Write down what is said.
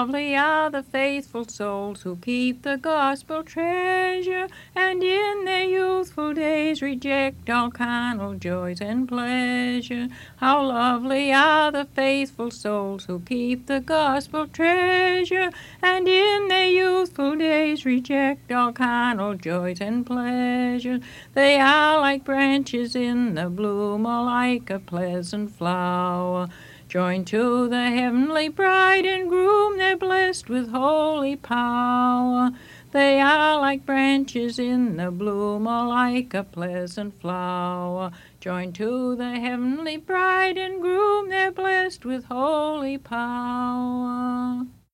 lovely are the faithful souls who keep the gospel treasure, and in their youthful days reject all carnal joys and pleasure. How lovely are the faithful souls who keep the gospel treasure, and in their youthful days reject all carnal joys and pleasure. They are like branches in the bloom, or like a pleasant flower, joined to the heavenly bride and groom, they're blessed with holy power. They are like branches in the bloom, or like a pleasant flower, joined to the heavenly bride and groom, they're blessed with holy power.